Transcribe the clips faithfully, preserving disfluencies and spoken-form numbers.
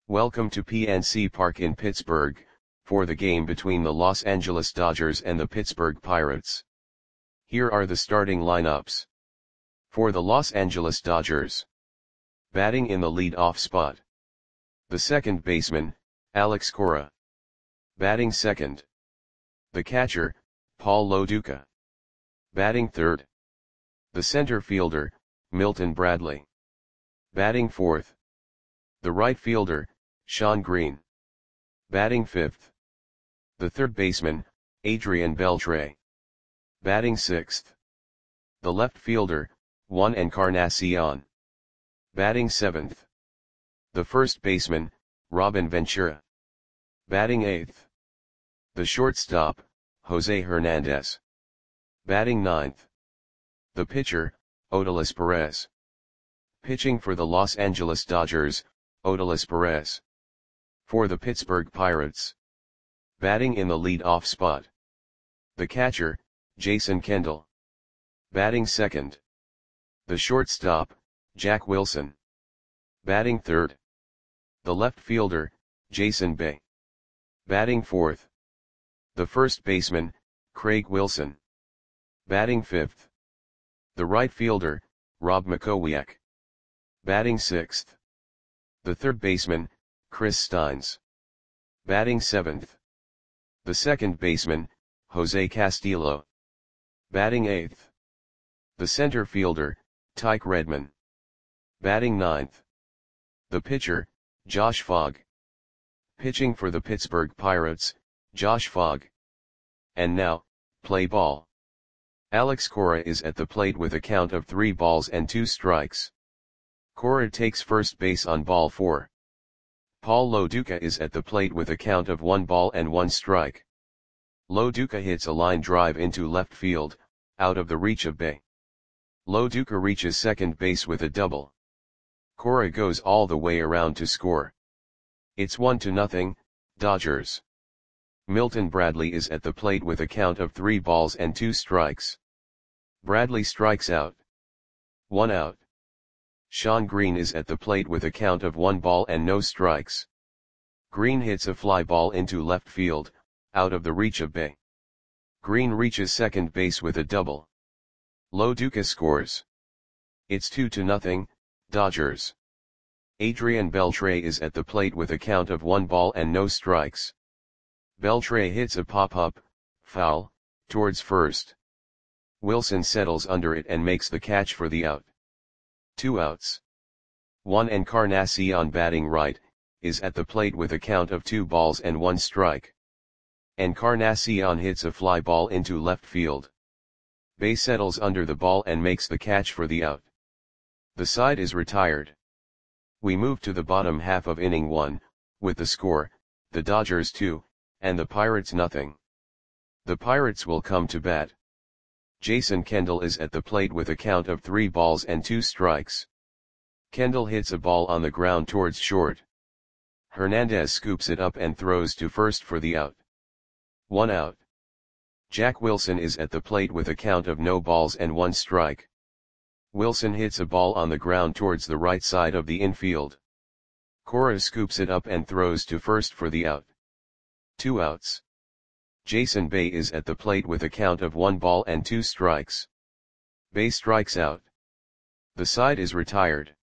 Welcome to P N C Park in Pittsburgh, for the game between the Los Angeles Dodgers and the Pittsburgh Pirates. Here are the starting lineups. For the Los Angeles Dodgers. Batting in the lead-off spot. The second baseman, Alex Cora. Batting second. The catcher, Paul Lo Duca. Batting third. The center fielder, Milton Bradley. Batting fourth. The right fielder, Shawn Green. Batting fifth. The third baseman, Adrian Beltre. Batting sixth. The left fielder, Juan Encarnacion. Batting seventh. The first baseman, Robin Ventura. Batting eighth. The shortstop, Jose Hernandez. Batting ninth. The pitcher, Odalis Perez. Pitching for the Los Angeles Dodgers, Odalis Perez. For the Pittsburgh Pirates. Batting in the lead-off spot. The catcher, Jason Kendall. Batting second. The shortstop, Jack Wilson. Batting third. The left fielder, Jason Bay. Batting fourth. The first baseman, Craig Wilson. Batting fifth. The right fielder, Rob Makowiak. Batting sixth. The third baseman, Chris Steins. Batting seventh. The second baseman, Jose Castillo. Batting eighth. The center fielder, Tyke Redman. Batting ninth. The pitcher, Josh Fogg. Pitching for the Pittsburgh Pirates, Josh Fogg. And now, play ball. Alex Cora is at the plate with a count of three balls and two strikes. Cora takes first base on ball four. Paul Lo Duca is at the plate with a count of one ball and one strike. Lo Duca hits a line drive into left field, out of the reach of Bay. Lo Duca reaches second base with a double. Cora goes all the way around to score. It's one to nothing, Dodgers. Milton Bradley is at the plate with a count of three balls and two strikes. Bradley strikes out. One out. Shawn Green is at the plate with a count of one ball and no strikes. Green hits a fly ball into left field, out of the reach of Bay. Green reaches second base with a double. Lo Duca scores. It's two to nothing, Dodgers. Adrian Beltre is at the plate with a count of one ball and no strikes. Beltre hits a pop-up, foul, towards first. Wilson settles under it and makes the catch for the out. Two outs. Juan Encarnacion batting right, is at the plate with a count of two balls and one strike. Encarnacion hits a fly ball into left field. Bay settles under the ball and makes the catch for the out. The side is retired. We move to the bottom half of inning one, with the score, the Dodgers two, and the Pirates nothing. The Pirates will come to bat. Jason Kendall is at the plate with a count of three balls and two strikes. Kendall hits a ball on the ground towards short. Hernandez scoops it up and throws to first for the out. One out. Jack Wilson is at the plate with a count of no balls and one strike. Wilson hits a ball on the ground towards the right side of the infield. Cora scoops it up and throws to first for the out. Two outs. Jason Bay is at the plate with a count of one ball and two strikes. Bay strikes out. The side is retired.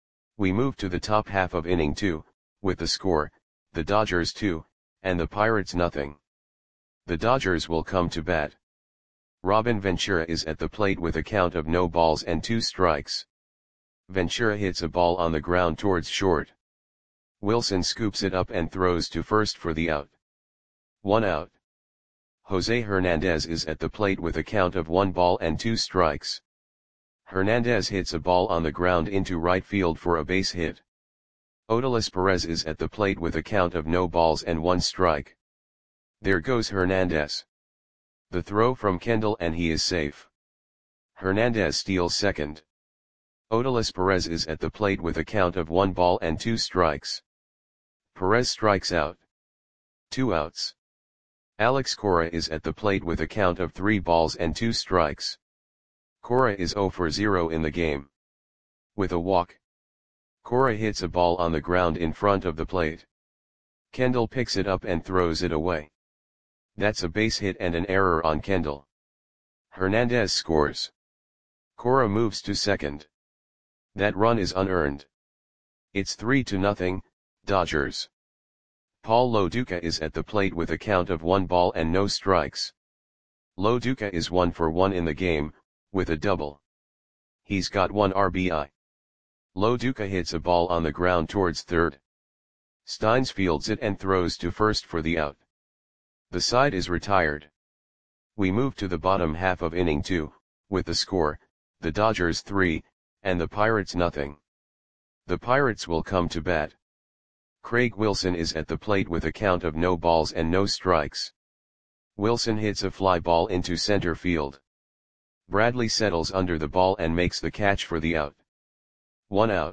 We move to the top half of inning two, with the score, the Dodgers two, and the Pirates nothing. The Dodgers will come to bat. Robin Ventura is at the plate with a count of no balls and two strikes. Ventura hits a ball on the ground towards short. Wilson scoops it up and throws to first for the out. One out. Jose Hernandez is at the plate with a count of one ball and two strikes. Hernandez hits a ball on the ground into right field for a base hit. Odalis Perez is at the plate with a count of no balls and one strike. There goes Hernandez. The throw from Kendall and he is safe. Hernandez steals second. Odalis Perez is at the plate with a count of one ball and two strikes. Perez strikes out. Two outs. Alex Cora is at the plate with a count of three balls and two strikes. Cora is zero for zero in the game. With a walk. Cora hits a ball on the ground in front of the plate. Kendall picks it up and throws it away. That's a base hit and an error on Kendall. Hernandez scores. Cora moves to second. That run is unearned. It's three to nothing, Dodgers. Paul Lo Duca is at the plate with a count of one ball and no strikes. Lo Duca is one for one in the game, with a double. He's got one R B I. Lo Duca hits a ball on the ground towards third. Steins fields it and throws to first for the out. The side is retired. We move to the bottom half of inning two, with the score, the Dodgers three, and the Pirates nothing. The Pirates will come to bat. Craig Wilson is at the plate with a count of no balls and no strikes. Wilson hits a fly ball into center field. Bradley settles under the ball and makes the catch for the out. One out.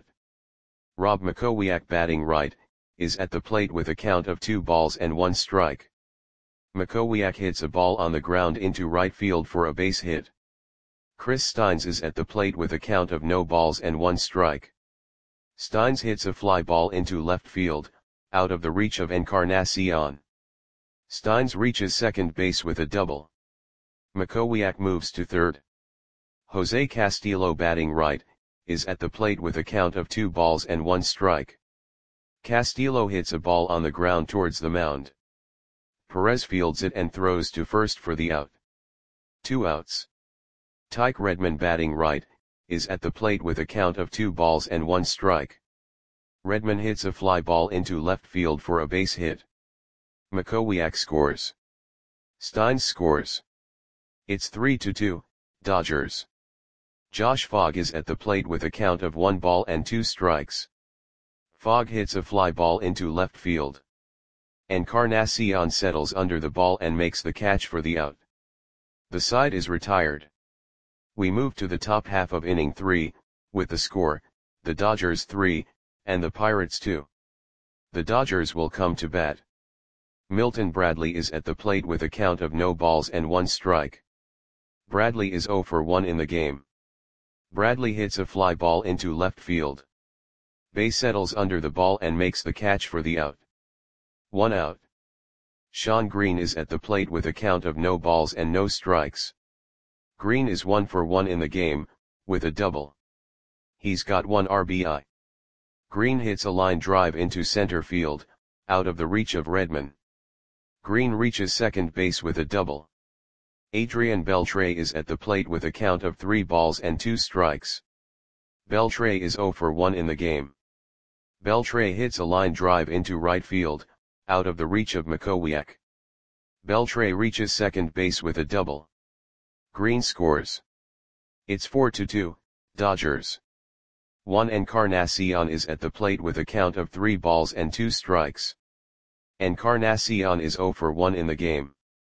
Rob Makowiak, batting right, is at the plate with a count of two balls and one strike. Makowiak hits a ball on the ground into right field for a base hit. Chris Steins is at the plate with a count of no balls and one strike. Steins hits a fly ball into left field, out of the reach of Encarnacion. Steins reaches second base with a double. Makowiak moves to third. Jose Castillo, batting right, is at the plate with a count of two balls and one strike. Castillo hits a ball on the ground towards the mound. Perez fields it and throws to first for the out. Two outs. Tyke Redmond, batting right, is at the plate with a count of two balls and one strike. Redmond hits a fly ball into left field for a base hit. Makowiak scores. Steins scores. It's three to two, Dodgers. Josh Fogg is at the plate with a count of one ball and two strikes. Fogg hits a fly ball into left field. Encarnacion settles under the ball and makes the catch for the out. The side is retired. We move to the top half of inning three, with the score, the Dodgers three, and the Pirates two. The Dodgers will come to bat. Milton Bradley is at the plate with a count of no balls and one strike. Bradley is zero for one in the game. Bradley hits a fly ball into left field. Bay settles under the ball and makes the catch for the out. One out. Sean Green is at the plate with a count of no balls and no strikes. Green is one for one in the game, with a double. He's got one R B I. Green hits a line drive into center field, out of the reach of Redmond. Green reaches second base with a double. Adrian Beltre is at the plate with a count of three balls and two strikes. Beltre is zero for one in the game. Beltre hits a line drive into right field, out of the reach of Makowiak. Beltre reaches second base with a double. Green scores. It's four to two, Dodgers. Juan Encarnacion is at the plate with a count of three balls and two strikes. Encarnacion is zero for one in the game.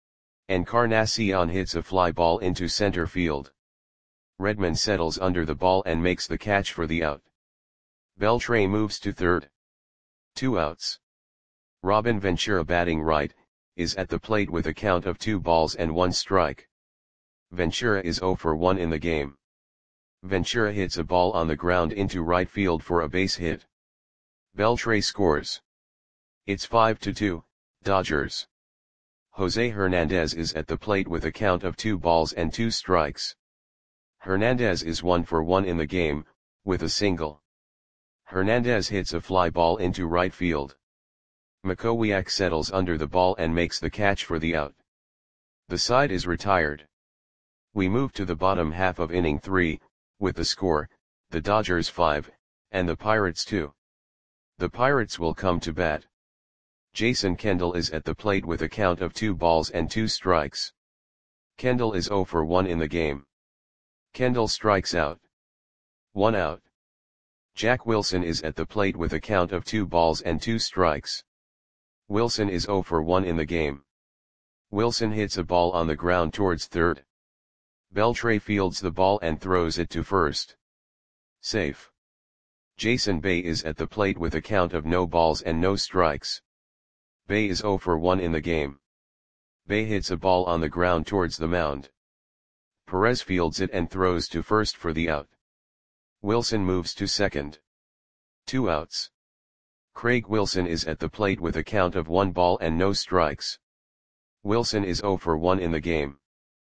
Encarnacion hits a fly ball into center field. Redmond settles under the ball and makes the catch for the out. Beltre moves to third. Two outs. Robin Ventura, batting right, is at the plate with a count of two balls and one strike. Ventura is zero for one in the game. Ventura hits a ball on the ground into right field for a base hit. Beltre scores. It's five to two, Dodgers. Jose Hernandez is at the plate with a count of two balls and two strikes. Hernandez is one for one in the game, with a single. Hernandez hits a fly ball into right field. Makowiak settles under the ball and makes the catch for the out. The side is retired. We move to the bottom half of inning three, with the score, the Dodgers five, and the Pirates two. The Pirates will come to bat. Jason Kendall is at the plate with a count of two balls and two strikes. Kendall is zero for one in the game. Kendall strikes out. One out. Jack Wilson is at the plate with a count of two balls and two strikes. Wilson is zero for one in the game. Wilson hits a ball on the ground towards third. Beltre fields the ball and throws it to first. Safe. Jason Bay is at the plate with a count of no balls and no strikes. Bay is zero for one in the game. Bay hits a ball on the ground towards the mound. Perez fields it and throws to first for the out. Wilson moves to second. two outs. Craig Wilson is at the plate with a count of one ball and no strikes. Wilson is zero for one in the game.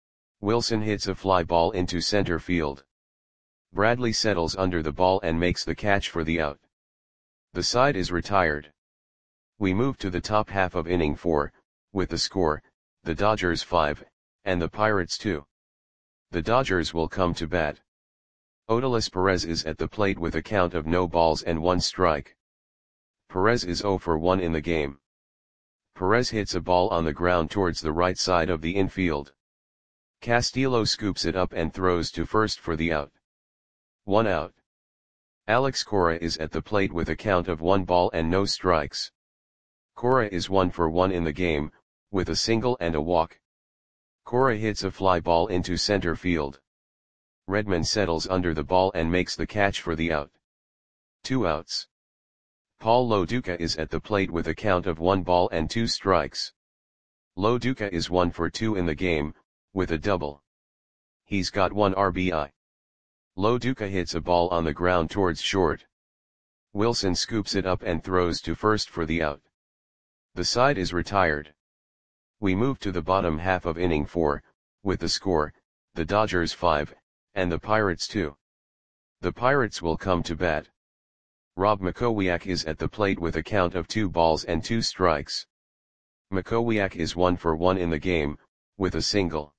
Wilson hits a fly ball into center field. Bradley settles under the ball and makes the catch for the out. The side is retired. We move to the top half of inning four, with the score, the Dodgers five, and the Pirates two. The Dodgers will come to bat. Odalis Perez is at the plate with a count of no balls and one strike. Perez is zero for one in the game. Perez hits a ball on the ground towards the right side of the infield. Castillo scoops it up and throws to first for the out. One out. Alex Cora is at the plate with a count of one ball and no strikes. Cora is one for one in the game, with a single and a walk. Cora hits a fly ball into center field. Redman settles under the ball and makes the catch for the out. Two outs. Paul Loduca is at the plate with a count of one ball and two strikes. Loduca is one for two in the game, with a double. He's got one R B I. Loduca hits a ball on the ground towards short. Wilson scoops it up and throws to first for the out. The side is retired. We move to the bottom half of inning four, with the score, the Dodgers five, and the Pirates two. The Pirates will come to bat. Rob Makowiak is at the plate with a count of two balls and two strikes. Makowiak is one for one in the game, with a single.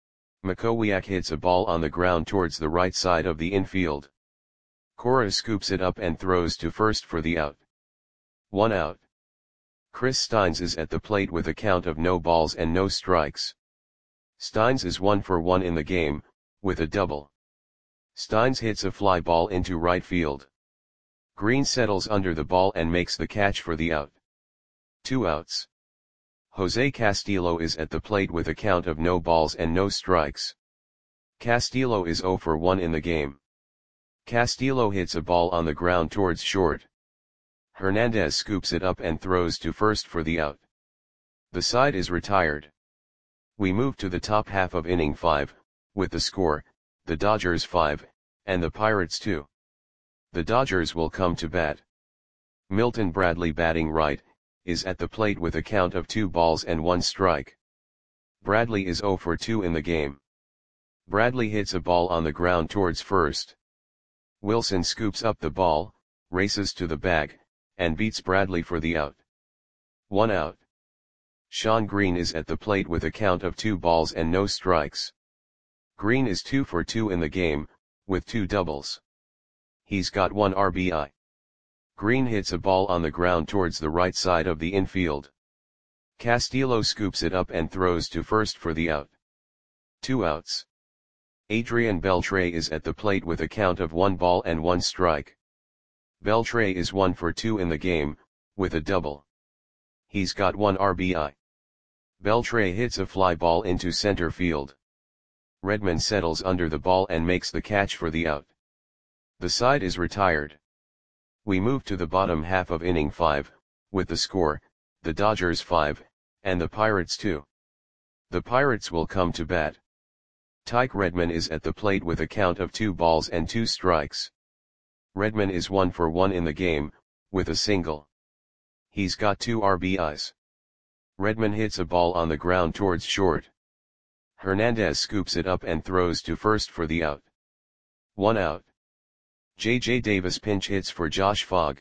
Makowiak hits a ball on the ground towards the right side of the infield. Cora scoops it up and throws to first for the out. One out. Chris Steins is at the plate with a count of no balls and no strikes. Steins is one for one in the game, with a double. Steins hits a fly ball into right field. Green settles under the ball and makes the catch for the out. Two outs. Jose Castillo is at the plate with a count of no balls and no strikes. Castillo is zero for one in the game. Castillo hits a ball on the ground towards short. Hernandez scoops it up and throws to first for the out. The side is retired. We move to the top half of inning five, with the score, the Dodgers five, and the Pirates two. The Dodgers will come to bat. Milton Bradley, batting right, is at the plate with a count of two balls and one strike. Bradley is zero for two in the game. Bradley hits a ball on the ground towards first. Wilson scoops up the ball, races to the bag, and beats Bradley for the out. One out. Sean Green is at the plate with a count of two balls and no strikes. Green is two for two in the game, with two doubles. He's got one R B I. Green hits a ball on the ground towards the right side of the infield. Castillo scoops it up and throws to first for the out. Two outs. Adrian Beltre is at the plate with a count of one ball and one strike. Beltre is one for two in the game, with a double. He's got one R B I. Beltre hits a fly ball into center field. Redman settles under the ball and makes the catch for the out. The side is retired. We move to the bottom half of inning five, with the score, the Dodgers five, and the Pirates two. The Pirates will come to bat. Tyke Redman is at the plate with a count of two balls and two strikes. Redman is one for one in the game, with a single. He's got two R B Is. Redman hits a ball on the ground towards short. Hernandez scoops it up and throws to first for the out. One out. J J Davis pinch hits for Josh Fogg.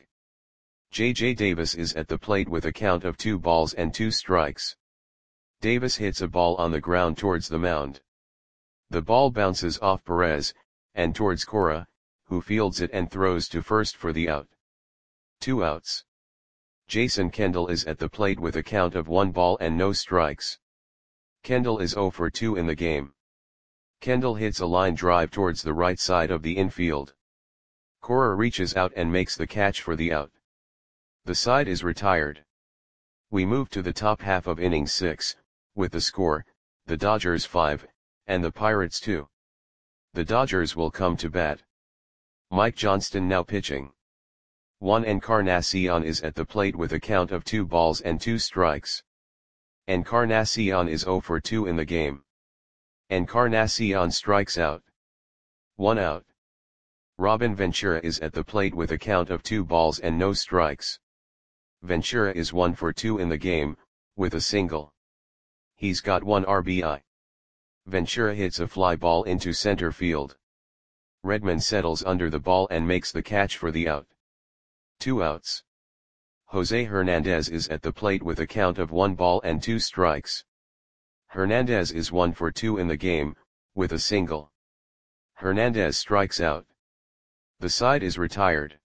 J J Davis is at the plate with a count of two balls and two strikes. Davis hits a ball on the ground towards the mound. The ball bounces off Perez, and towards Cora, who fields it and throws to first for the out. Two outs. Jason Kendall is at the plate with a count of one ball and no strikes. Kendall is zero for two in the game. Kendall hits a line drive towards the right side of the infield. Cora reaches out and makes the catch for the out. The side is retired. We move to the top half of inning six, with the score, the Dodgers five, and the Pirates two. The Dodgers will come to bat. Mike Johnston now pitching. Juan Encarnacion is at the plate with a count of two balls and two strikes. Encarnacion is zero for two in the game. Encarnacion strikes out. One out. Robin Ventura is at the plate with a count of two balls and no strikes. Ventura is one for two in the game, with a single. He's got one R B I. Ventura hits a fly ball into center field. Redman settles under the ball and makes the catch for the out. Two outs. Jose Hernandez is at the plate with a count of one ball and two strikes. Hernandez is one for two in the game, with a single. Hernandez strikes out. The side is retired.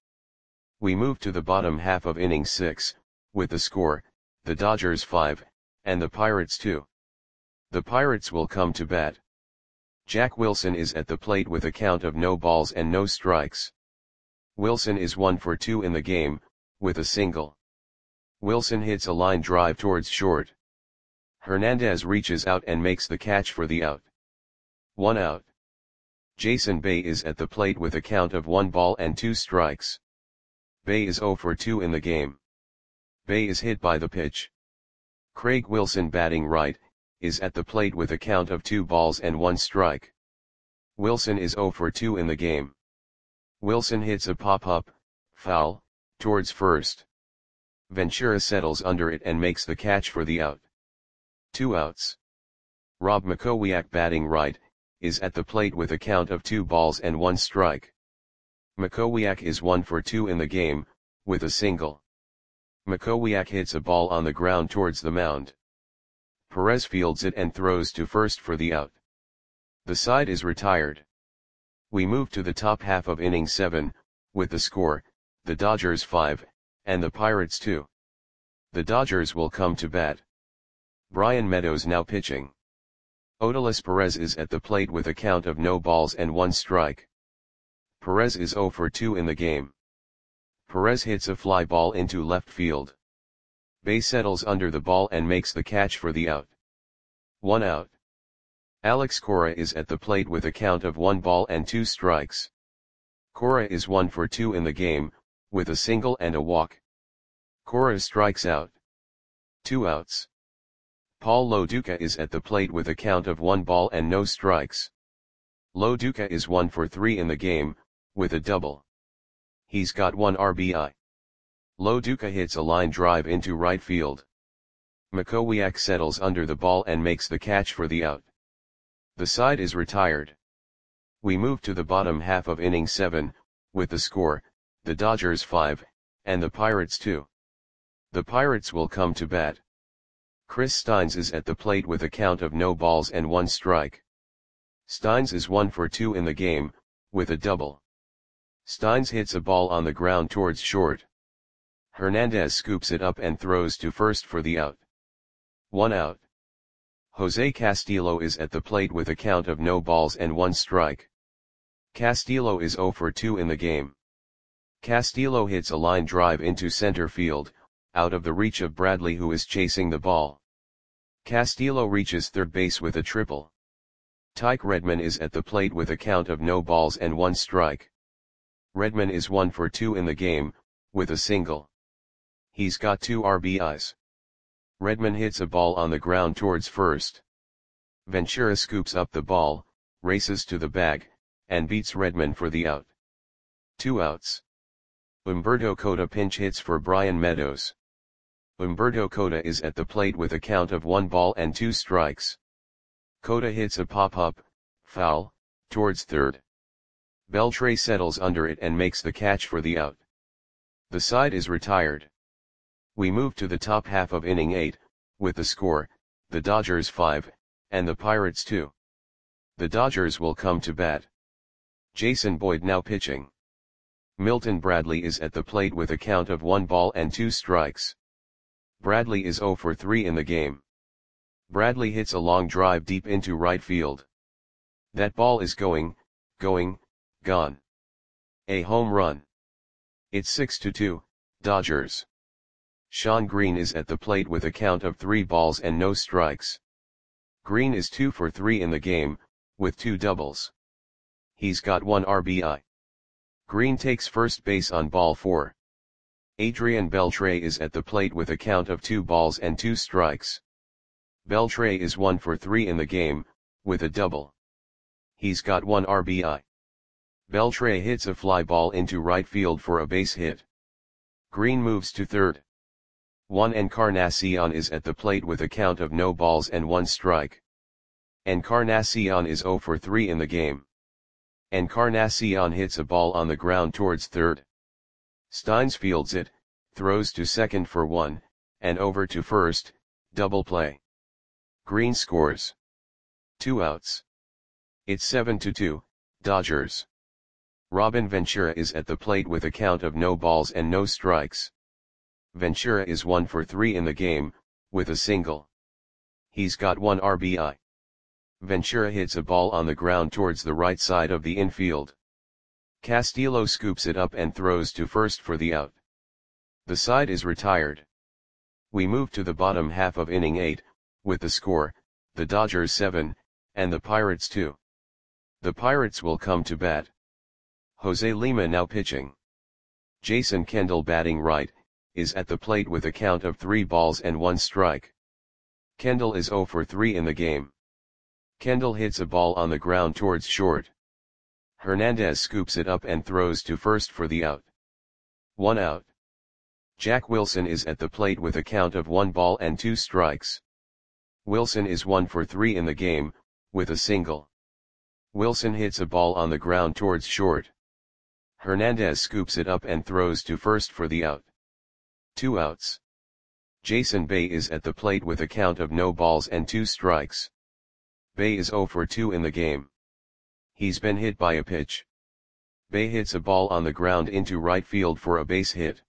We move to the bottom half of inning six, with the score, the Dodgers five, and the Pirates two. The Pirates will come to bat. Jack Wilson is at the plate with a count of no balls and no strikes. Wilson is one for two in the game, with a single. Wilson hits a line drive towards short. Hernandez reaches out and makes the catch for the out. One out. Jason Bay is at the plate with a count of one ball and two strikes. Bay is zero for two in the game. Bay is hit by the pitch. Craig Wilson, batting right, is at the plate with a count of two balls and one strike. Wilson is zero for two in the game. Wilson hits a pop-up, foul, towards first. Ventura settles under it and makes the catch for the out. Two outs. Rob Makowiak, batting right, is at the plate with a count of two balls and one strike. Makowiak is one for two in the game, with a single. Makowiak hits a ball on the ground towards the mound. Perez fields it and throws to first for the out. The side is retired. We move to the top half of inning seven, with the score, the Dodgers five, and the Pirates two. The Dodgers will come to bat. Brian Meadows now pitching. Odalis Perez is at the plate with a count of no balls and one strike. Perez is zero for two in the game. Perez hits a fly ball into left field. Bay settles under the ball and makes the catch for the out. One out. Alex Cora is at the plate with a count of one ball and two strikes. Cora is one for two in the game, with a single and a walk. Cora strikes out. Two outs. Paul Loduca is at the plate with a count of one ball and no strikes. Loduca is one for three in the game, with a double. He's got one R B I. Loduca hits a line drive into right field. Makowiak settles under the ball and makes the catch for the out. The side is retired. We move to the bottom half of inning seven, with the score, the Dodgers five, and the Pirates two. The Pirates will come to bat. Chris Steins is at the plate with a count of no balls and one strike. Steins is one for two in the game, with a double. Steins hits a ball on the ground towards short. Hernandez scoops it up and throws to first for the out. One out. Jose Castillo is at the plate with a count of no balls and one strike. Castillo is zero for two in the game. Castillo hits a line drive into center field, out of the reach of Bradley, who is chasing the ball. Castillo reaches third base with a triple. Tyke Redman is at the plate with a count of no balls and one strike. Redman is one for two in the game, with a single. He's got two R B Is. Redman hits a ball on the ground towards first. Ventura scoops up the ball, races to the bag, and beats Redman for the out. Two outs. Humberto Cota pinch hits for Brian Meadows. Humberto Cota is at the plate with a count of one ball and two strikes. Cota hits a pop-up, foul, towards third. Beltre settles under it and makes the catch for the out. The side is retired. We move to the top half of inning eight, with the score, the Dodgers five, and the Pirates two. The Dodgers will come to bat. Jason Boyd now pitching. Milton Bradley is at the plate with a count of one ball and two strikes. Bradley is zero for three in the game. Bradley hits a long drive deep into right field. That ball is going, going, gone. A home run. It's six to two, Dodgers. Sean Green is at the plate with a count of three balls and no strikes. Green is two for three in the game, with two doubles. He's got one R B I. Green takes first base on ball four. Adrian Beltre is at the plate with a count of two balls and two strikes. Beltre is one for three in the game, with a double. He's got one R B I. Beltre hits a fly ball into right field for a base hit. Green moves to third. Juan Encarnacion is at the plate with a count of no balls and one strike. Encarnacion is zero for three in the game. Encarnacion hits a ball on the ground towards third. Steins fields it, throws to second for one, and over to first, double play. Green scores. Two outs. It's seven to two, Dodgers. Robin Ventura is at the plate with a count of no balls and no strikes. Ventura is one for three in the game, with a single. He's got one R B I. Ventura hits a ball on the ground towards the right side of the infield. Castillo scoops it up and throws to first for the out. The side is retired. We move to the bottom half of inning eight, with the score, the Dodgers seven, and the Pirates two. The Pirates will come to bat. Jose Lima now pitching. Jason Kendall batting right, is at the plate with a count of three balls and one strike. Kendall is zero for three in the game. Kendall hits a ball on the ground towards short. Hernandez scoops it up and throws to first for the out. One out. Jack Wilson is at the plate with a count of one ball and two strikes. Wilson is one for three in the game, with a single. Wilson hits a ball on the ground towards short. Hernandez scoops it up and throws to first for the out. Two outs. Jason Bay is at the plate with a count of no balls and two strikes. Bay is zero for two in the game. He's been hit by a pitch. Bay hits a ball on the ground into right field for a base hit.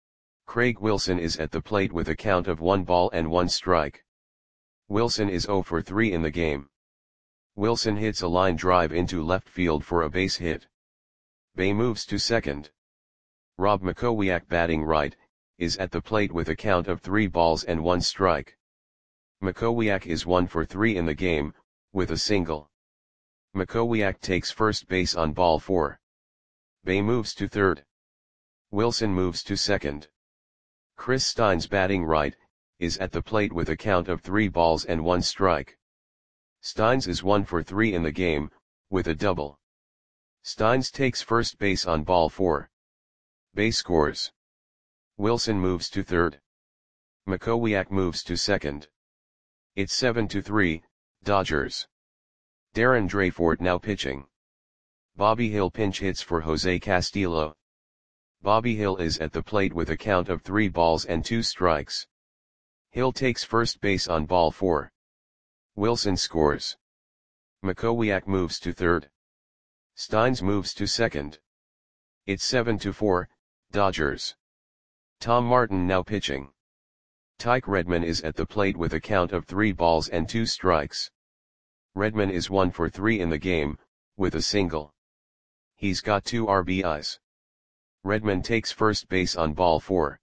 Craig Wilson is at the plate with a count of one ball and one strike. Wilson is zero for three in the game. Wilson hits a line drive into left field for a base hit. Bay moves to second. Rob Makowiak batting right, is at the plate with a count of three balls and one strike. Makowiak is one for three in the game, with a single. Makowiak takes first base on ball four. Bay moves to third. Wilson moves to second. Chris Steins batting right, is at the plate with a count of three balls and one strike. Steins is one for three in the game, with a double. Steins takes first base on ball four. Bay scores. Wilson moves to third. Makowiak moves to second. It's seven to three, Dodgers. Darren Dreyfort now pitching. Bobby Hill pinch hits for Jose Castillo. Bobby Hill is at the plate with a count of three balls and two strikes. Hill takes first base on ball four. Wilson scores. Makowiak moves to third. Steins moves to second. It's seven to four, Dodgers. Tom Martin now pitching. Tyke Redman is at the plate with a count of three balls and two strikes. Redman is one for three in the game, with a single. He's got two R B Is. Redman takes first base on ball four.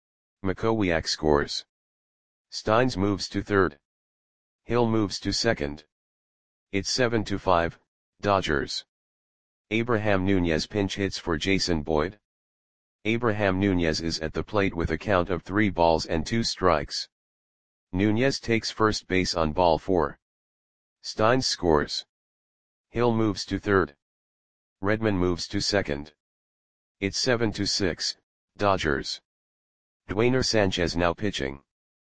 Makowiak scores. Steins moves to third. Hill moves to second. It's seven to five, Dodgers. Abraham Nunez pinch hits for Jason Boyd. Abraham Nunez is at the plate with a count of three balls and two strikes. Nunez takes first base on ball four. Steins scores. Hill moves to third. Redman moves to second. It's seven to six, Dodgers. Dwayner Sanchez now pitching.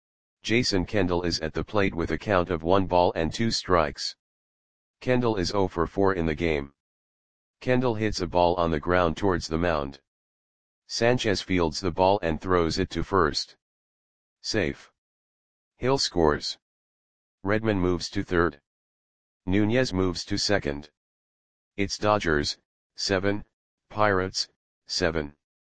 Jason Kendall is at the plate with a count of one ball and two strikes. Kendall is zero for four in the game. Kendall hits a ball on the ground towards the mound. Sanchez fields the ball and throws it to first. Safe. Hill scores. Redman moves to third. Nunez moves to second. It's Dodgers, seven, Pirates, seven.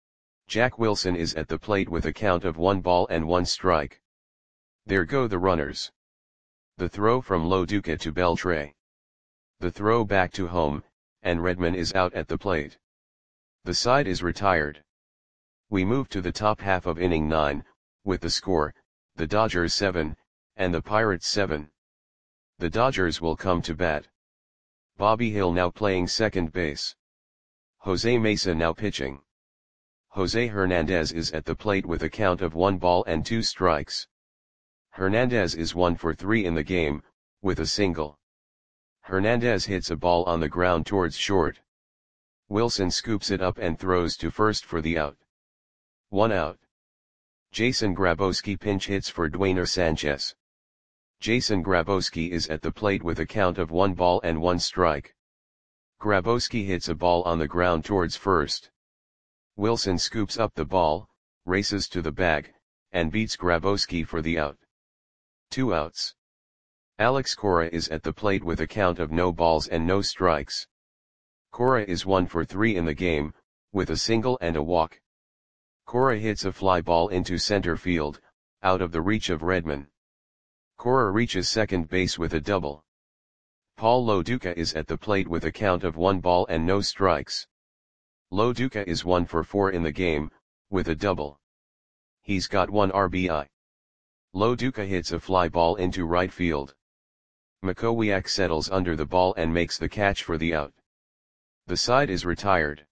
Jack Wilson is at the plate with a count of one ball and one strike. There go the runners. The throw from Lo Duca to Beltre. The throw back to home, and Redman is out at the plate. The side is retired. We move to the top half of inning nine, with the score, the Dodgers seven, and the Pirates seven. The Dodgers will come to bat. Bobby Hill now playing second base. Jose Mesa now pitching. Jose Hernandez is at the plate with a count of one ball and two strikes. Hernandez is one for three in the game, with a single. Hernandez hits a ball on the ground towards short. Wilson scoops it up and throws to first for the out. One out. Jason Grabowski pinch hits for Dwayner Sanchez. Jason Grabowski is at the plate with a count of one ball and one strike. Grabowski hits a ball on the ground towards first. Wilson scoops up the ball, races to the bag, and beats Grabowski for the out. Two outs. Alex Cora is at the plate with a count of no balls and no strikes. Cora is one for three in the game, with a single and a walk. Cora hits a fly ball into center field, out of the reach of Redman. Cora reaches second base with a double. Paul Lo Duca is at the plate with a count of one ball and no strikes. Lo Duca is one for four in the game, with a double. He's got one R B I. Lo Duca hits a fly ball into right field. Makowiak settles under the ball and makes the catch for the out. The side is retired.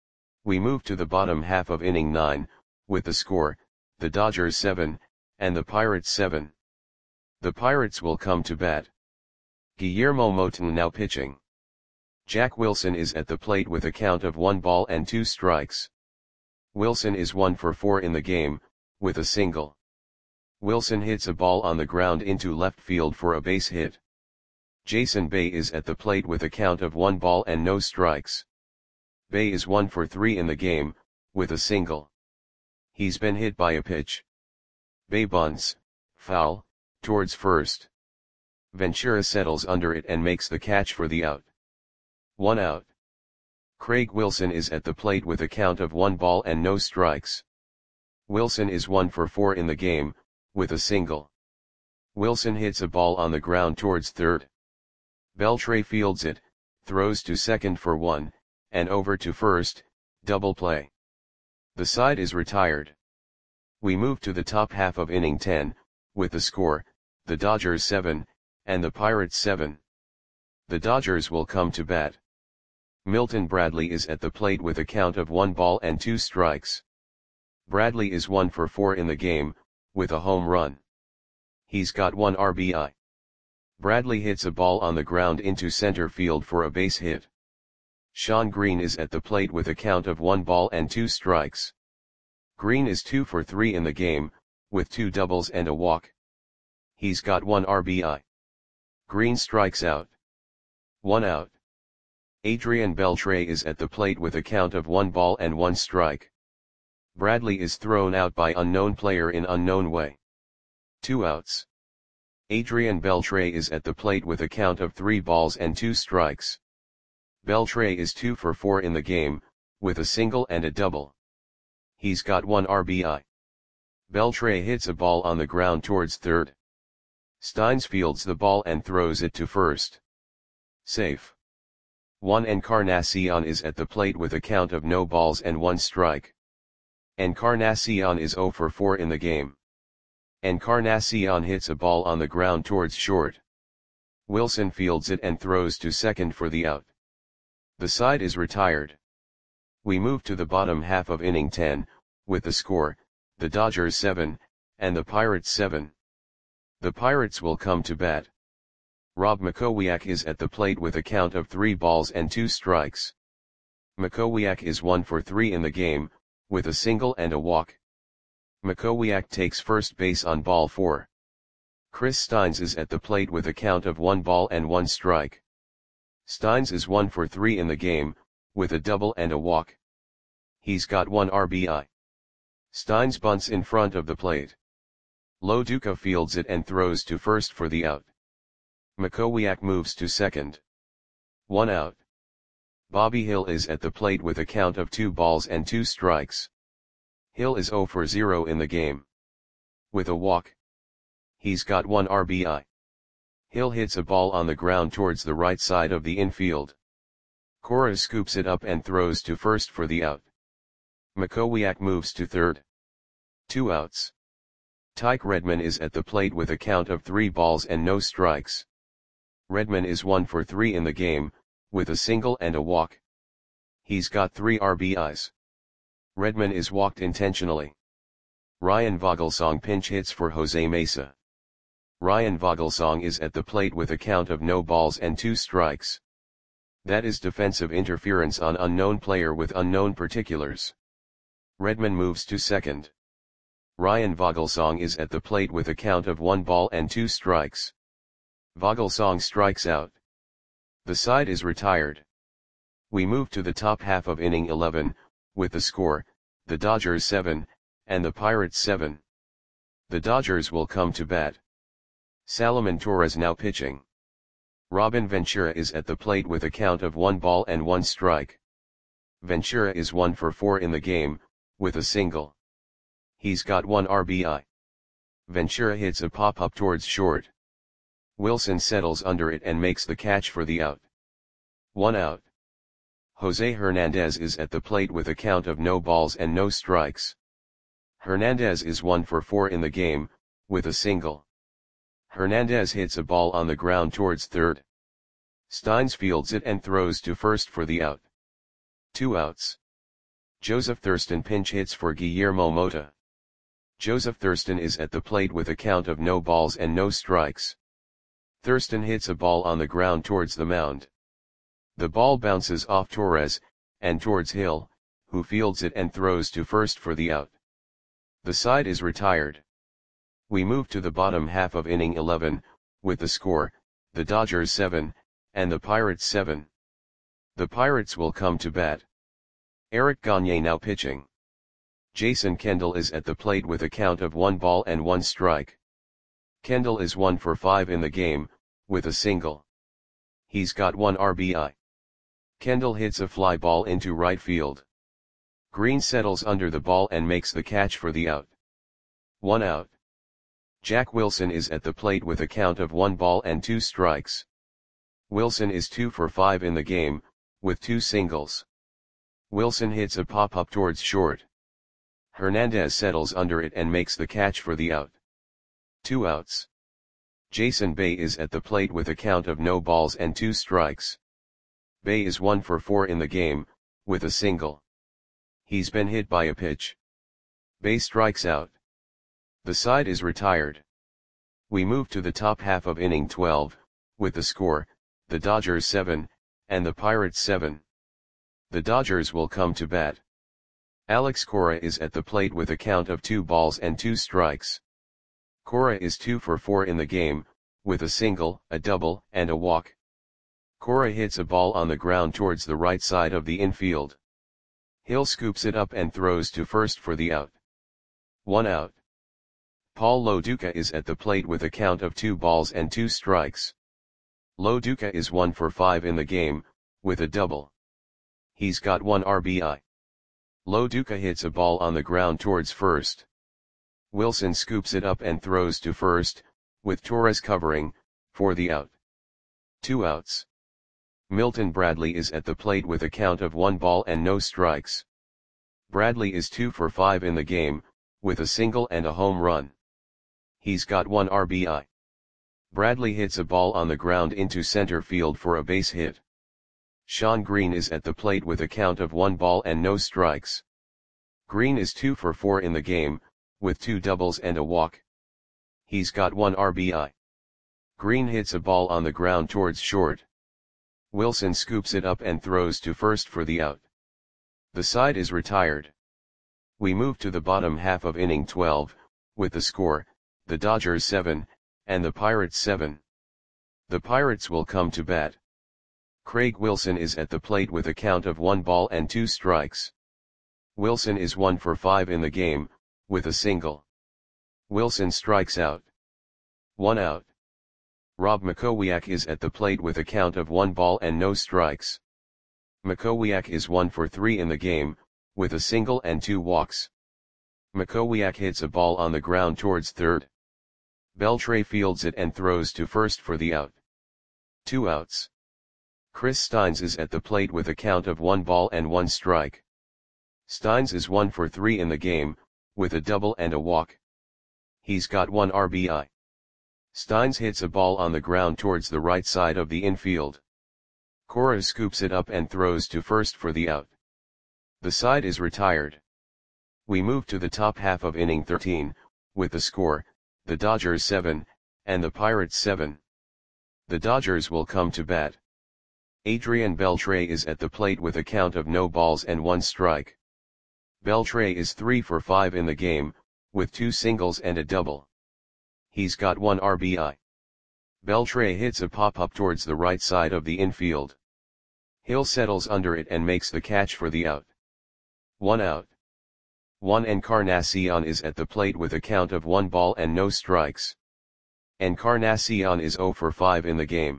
We move to the bottom half of inning nine, with the score, the Dodgers seven, and the Pirates seven. The Pirates will come to bat. Guillermo Moton now pitching. Jack Wilson is at the plate with a count of one ball and two strikes. Wilson is one for four in the game, with a single. Wilson hits a ball on the ground into left field for a base hit. Jason Bay is at the plate with a count of one ball and no strikes. Bay is one for three in the game, with a single. He's been hit by a pitch. Bay bunts, foul, towards first. Ventura settles under it and makes the catch for the out. One out. Craig Wilson is at the plate with a count of one ball and no strikes. Wilson is one for four in the game, with a single. Wilson hits a ball on the ground towards third. Beltre fields it, throws to second for one, and over to first, double play. The side is retired. We move to the top half of inning ten, with the score, the Dodgers seven, and the Pirates seven. The Dodgers will come to bat. Milton Bradley is at the plate with a count of one ball and two strikes. Bradley is one for four in the game, with a home run. He's got one R B I. Bradley hits a ball on the ground into center field for a base hit. Sean Green is at the plate with a count of one ball and two strikes. Green is two for three in the game, with two doubles and a walk. He's got one R B I. Green strikes out. One out. Adrian Beltre is at the plate with a count of one ball and one strike. Bradley is thrown out by unknown player in unknown way. Two outs. Adrian Beltre is at the plate with a count of three balls and two strikes. Beltre is two for four in the game, with a single and a double. He's got one R B I. Beltre hits a ball on the ground towards third. Steins fields the ball and throws it to first. Safe. Juan Encarnacion is at the plate with a count of no balls and one strike. Encarnacion is zero for four in the game. Encarnacion hits a ball on the ground towards short. Wilson fields it and throws to second for the out. The side is retired. We move to the bottom half of inning ten, with the score, the Dodgers seven, and the Pirates seven. The Pirates will come to bat. Rob Makowiak is at the plate with a count of three balls and two strikes. Makowiak is one for three in the game, with a single and a walk. Makowiak takes first base on ball four. Chris Steins is at the plate with a count of one ball and one strike. Steins is one for three in the game, with a double and a walk. He's got one R B I. Steins bunts in front of the plate. Lo Duca fields it and throws to first for the out. Makowiak moves to second. One out. Bobby Hill is at the plate with a count of two balls and two strikes. Hill is zero for zero in the game. With a walk. He's got one R B I. Hill hits a ball on the ground towards the right side of the infield. Cora scoops it up and throws to first for the out. Makowiak moves to third. Two outs. Tyke Redman is at the plate with a count of three balls and no strikes. Redman is one for three in the game, with a single and a walk. He's got three R B Is. Redman is walked intentionally. Ryan Vogelsong pinch hits for Jose Mesa. Ryan Vogelsong is at the plate with a count of no balls and two strikes. That is defensive interference on unknown player with unknown particulars. Redman moves to second. Ryan Vogelsong is at the plate with a count of one ball and two strikes. Vogelsong strikes out. The side is retired. We move to the top half of inning eleven, with the score, the Dodgers seven, and the Pirates seven. The Dodgers will come to bat. Salomon Torres now pitching. Robin Ventura is at the plate with a count of one ball and one strike. Ventura is one for four in the game, with a single. He's got one R B I. Ventura hits a pop-up towards short. Wilson settles under it and makes the catch for the out. One out. Jose Hernandez is at the plate with a count of no balls and no strikes. Hernandez is one for four in the game, with a single. Hernandez hits a ball on the ground towards third. Steins fields it and throws to first for the out. Two outs. Joseph Thurston pinch hits for Guillermo Mota. Joseph Thurston is at the plate with a count of no balls and no strikes. Thurston hits a ball on the ground towards the mound. The ball bounces off Torres, and towards Hill, who fields it and throws to first for the out. The side is retired. We move to the bottom half of inning eleven, with the score, the Dodgers seven, and the Pirates seven. The Pirates will come to bat. Eric Gagne now pitching. Jason Kendall is at the plate with a count of one ball and one strike. Kendall is one for five in the game, with a single. He's got one R B I. Kendall hits a fly ball into right field. Green settles under the ball and makes the catch for the out. One out. Jack Wilson is at the plate with a count of one ball and two strikes. Wilson is two for five in the game, with two singles. Wilson hits a pop-up towards short. Hernandez settles under it and makes the catch for the out. Two outs. Jason Bay is at the plate with a count of no balls and two strikes. Bay is one for four in the game, with a single. He's been hit by a pitch. Bay strikes out. The side is retired. We move to the top half of inning twelve, with the score, the Dodgers seven, and the Pirates seven. The Dodgers will come to bat. Alex Cora is at the plate with a count of two balls and two strikes. Cora is two for four in the game, with a single, a double, and a walk. Cora hits a ball on the ground towards the right side of the infield. Hill scoops it up and throws to first for the out. One out. Paul Loduca is at the plate with a count of two balls and two strikes. Loduca is one for five in the game, with a double. He's got one R B I. Loduca hits a ball on the ground towards first. Wilson scoops it up and throws to first, with Torres covering, for the out. Two outs. Milton Bradley is at the plate with a count of one ball and no strikes. Bradley is two for five in the game, with a single and a home run. He's got one R B I. Bradley hits a ball on the ground into center field for a base hit. Sean Green is at the plate with a count of one ball and no strikes. Green is two for four in the game, with two doubles and a walk. He's got one R B I. Green hits a ball on the ground towards short. Wilson scoops it up and throws to first for the out. The side is retired. We move to the bottom half of inning twelve, with the score, the Dodgers seven, and the Pirates seven. The Pirates will come to bat. Craig Wilson is at the plate with a count of one ball and two strikes. Wilson is one for five in the game, with a single. Wilson strikes out. One out. Rob Makowiak is at the plate with a count of one ball and no strikes. Makowiak is one for three in the game, with a single and two walks. Makowiak hits a ball on the ground towards third. Beltre fields it and throws to first for the out. Two outs. Chris Steins is at the plate with a count of one ball and one strike. Steins is one for three in the game, with a double and a walk. He's got one R B I. Steins hits a ball on the ground towards the right side of the infield. Cora scoops it up and throws to first for the out. The side is retired. We move to the top half of inning thirteen, with the score, the Dodgers seven, and the Pirates seven. The Dodgers will come to bat. Adrian Beltre is at the plate with a count of no balls and one strike. Beltre is three for five in the game, with two singles and a double. He's got one R B I. Beltre hits a pop-up towards the right side of the infield. Hill settles under it and makes the catch for the out. One out. Juan Encarnacion is at the plate with a count of one ball and no strikes. Encarnacion is zero for five in the game.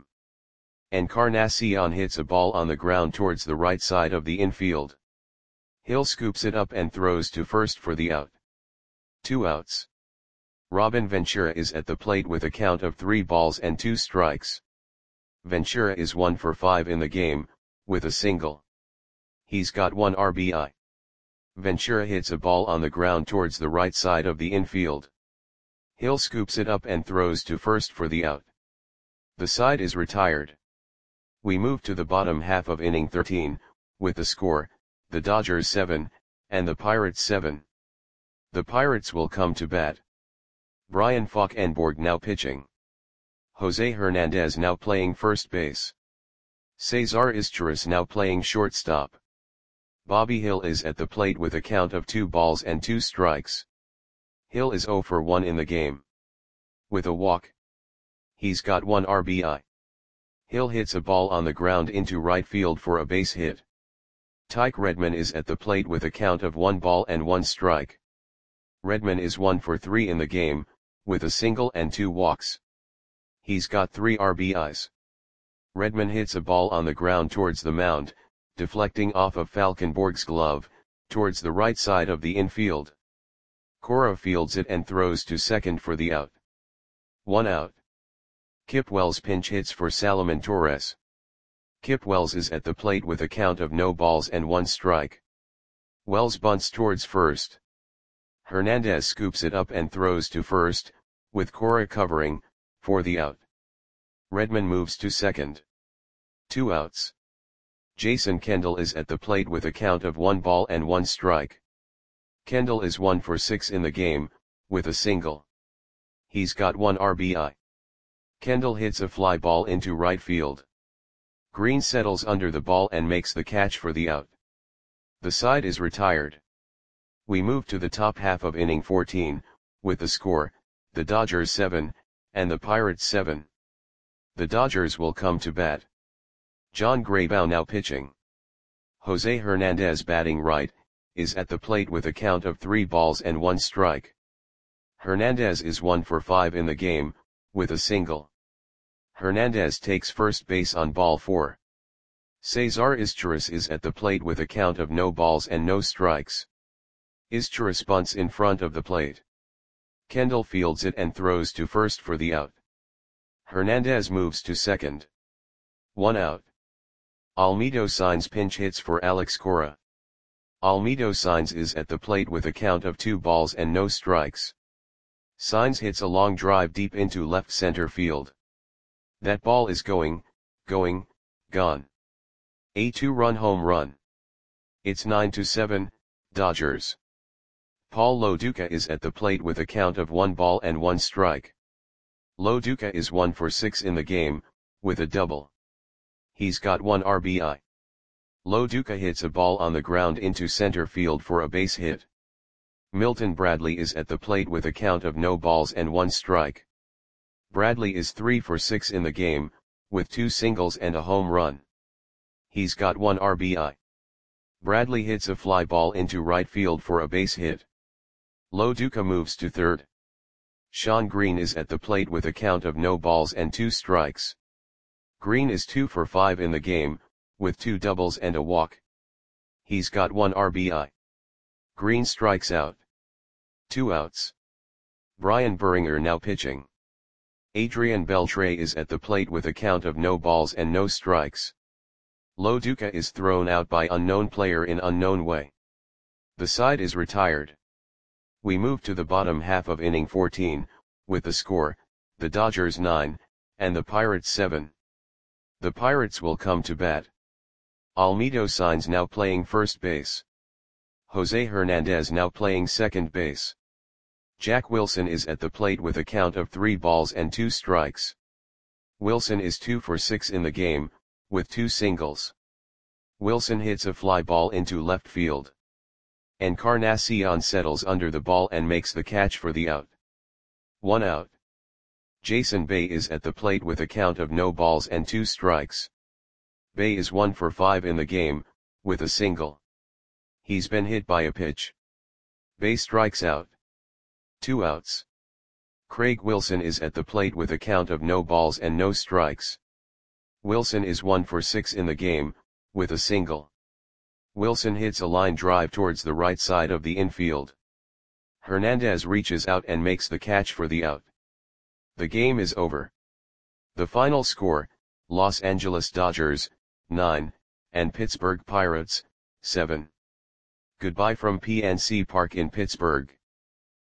Encarnacion hits a ball on the ground towards the right side of the infield. Hill scoops it up and throws to first for the out. Two outs. Robin Ventura is at the plate with a count of three balls and two strikes. Ventura is one for five in the game, with a single. He's got one R B I. Ventura hits a ball on the ground towards the right side of the infield. Hill scoops it up and throws to first for the out. The side is retired. We move to the bottom half of inning thirteen, with the score, the Dodgers seven, and the Pirates seven. The Pirates will come to bat. Brian Falkenborg now pitching. Jose Hernandez now playing first base. Cesar Izturis now playing shortstop. Bobby Hill is at the plate with a count of two balls and two strikes. Hill is zero for one in the game. With a walk. He's got one R B I. Hill hits a ball on the ground into right field for a base hit. Tyke Redman is at the plate with a count of one ball and one strike. Redman is one for three in the game, with a single and two walks. He's got three R B Is. Redman hits a ball on the ground towards the mound, deflecting off of Falkenborg's glove, towards the right side of the infield. Cora fields it and throws to second for the out. One out. Kip Wells pinch hits for Salomon Torres. Kip Wells is at the plate with a count of no balls and one strike. Wells bunts towards first. Hernandez scoops it up and throws to first, with Cora covering, for the out. Redman moves to second. Two outs. Jason Kendall is at the plate with a count of one ball and one strike. Kendall is one for six in the game, with a single. He's got one R B I. Kendall hits a fly ball into right field. Green settles under the ball and makes the catch for the out. The side is retired. We move to the top half of inning fourteen, with the score, the Dodgers seven, and the Pirates seven. The Dodgers will come to bat. John Graybow now pitching. Jose Hernandez batting right, is at the plate with a count of three balls and one strike. Hernandez is one for five in the game, with a single. Hernandez takes first base on ball four. Cesar Izturis is at the plate with a count of no balls and no strikes. Izturis bunts in front of the plate. Kendall fields it and throws to first for the out. Hernandez moves to second. One out. Almedo Signs pinch hits for Alex Cora. Almedo Signs is at the plate with a count of two balls and no strikes. Signs hits a long drive deep into left center field. That ball is going, going, gone. A two-run home run. It's nine to seven, Dodgers. Paul Lo Duca is at the plate with a count of one ball and one strike. Lo Duca is one for six in the game, with a double. He's got one R B I. Lo Duca hits a ball on the ground into center field for a base hit. Milton Bradley is at the plate with a count of no balls and one strike. Bradley is three for six in the game, with two singles and a home run. He's got one R B I. Bradley hits a fly ball into right field for a base hit. Lo Duca moves to third. Sean Green is at the plate with a count of no balls and two strikes. Green is two for five in the game, with two doubles and a walk. He's got one R B I. Green strikes out. Two outs. Brian Buringer now pitching. Adrian Beltre is at the plate with a count of no balls and no strikes. Lo Duca is thrown out by unknown player in unknown way. The side is retired. We move to the bottom half of inning fourteen, with the score, the Dodgers nine, and the Pirates seven. The Pirates will come to bat. Almedo Signs now playing first base. Jose Hernandez now playing second base. Jack Wilson is at the plate with a count of three balls and two strikes. Wilson is two for six in the game, with two singles. Wilson hits a fly ball into left field. Encarnacion settles under the ball and makes the catch for the out. One out. Jason Bay is at the plate with a count of no balls and two strikes. Bay is one for five in the game, with a single. He's been hit by a pitch. Bay strikes out. Two outs. Craig Wilson is at the plate with a count of no balls and no strikes. Wilson is one for six in the game, with a single. Wilson hits a line drive towards the right side of the infield. Hernandez reaches out and makes the catch for the out. The game is over. The final score, Los Angeles Dodgers, nine, and Pittsburgh Pirates, seven. Goodbye from P N C Park in Pittsburgh.